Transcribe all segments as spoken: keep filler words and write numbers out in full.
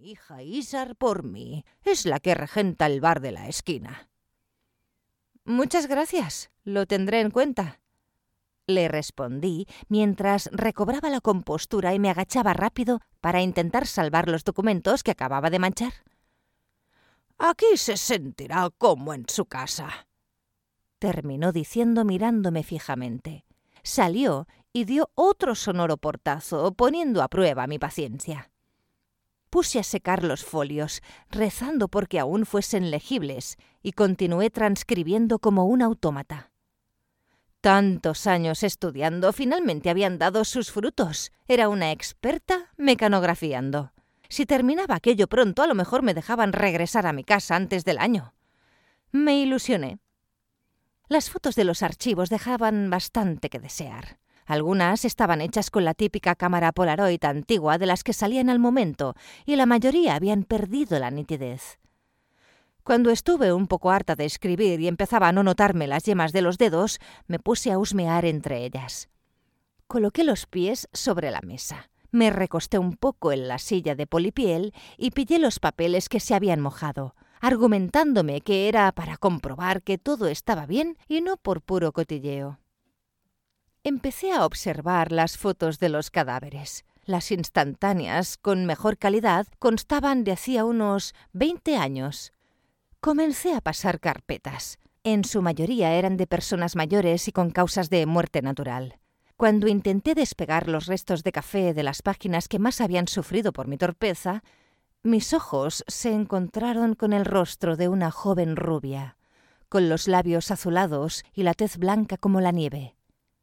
Mi hija Isar por mí. Es la que regenta el bar de la esquina. Muchas gracias. Lo tendré en cuenta. Le respondí mientras recobraba la compostura y me agachaba rápido para intentar salvar los documentos que acababa de manchar. Aquí se sentirá como en su casa, terminó diciendo mirándome fijamente. Salió y dio otro sonoro portazo, poniendo a prueba mi paciencia. Puse a secar los folios, rezando porque aún fuesen legibles, y continué transcribiendo como un autómata. Tantos años estudiando finalmente habían dado sus frutos. Era una experta mecanografiando. Si terminaba aquello pronto, a lo mejor me dejaban regresar a mi casa antes del año. Me ilusioné. Las fotos de los archivos dejaban bastante que desear. Algunas estaban hechas con la típica cámara Polaroid antigua de las que salían al momento, y la mayoría habían perdido la nitidez. Cuando estuve un poco harta de escribir y empezaba a no notarme las yemas de los dedos, me puse a husmear entre ellas. Coloqué los pies sobre la mesa, me recosté un poco en la silla de polipiel y pillé los papeles que se habían mojado, argumentándome que era para comprobar que todo estaba bien y no por puro cotilleo. Empecé a observar las fotos de los cadáveres. Las instantáneas, con mejor calidad, constaban de hacía unos veinte años. Comencé a pasar carpetas. En su mayoría eran de personas mayores y con causas de muerte natural. Cuando intenté despegar los restos de café de las páginas que más habían sufrido por mi torpeza, mis ojos se encontraron con el rostro de una joven rubia, con los labios azulados y la tez blanca como la nieve.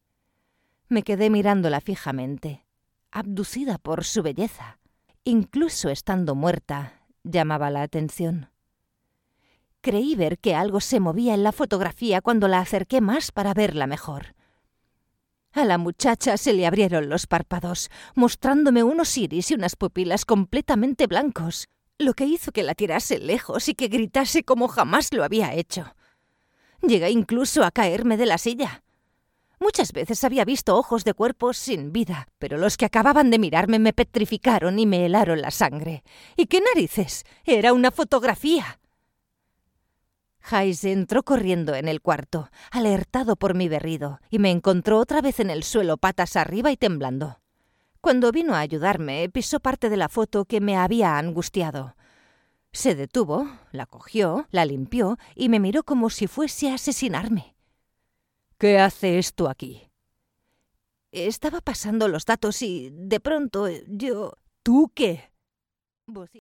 Me quedé mirándola fijamente, abducida por su belleza. Incluso estando muerta, llamaba la atención. Creí ver que algo se movía en la fotografía cuando la acerqué más para verla mejor. A la muchacha se le abrieron los párpados, mostrándome unos iris y unas pupilas completamente blancos, lo que hizo que la tirase lejos y que gritase como jamás lo había hecho. Llegué incluso a caerme de la silla. Muchas veces había visto ojos de cuerpos sin vida, pero los que acababan de mirarme me petrificaron y me helaron la sangre. ¿Y qué narices? ¡Era una fotografía! Hayes entró corriendo en el cuarto, alertado por mi berrido, y me encontró otra vez en el suelo patas arriba y temblando. Cuando vino a ayudarme, pisó parte de la foto que me había angustiado. Se detuvo, la cogió, la limpió y me miró como si fuese a asesinarme. ¿Qué hace esto aquí? Estaba pasando los datos y, de pronto, yo... ¿Tú qué?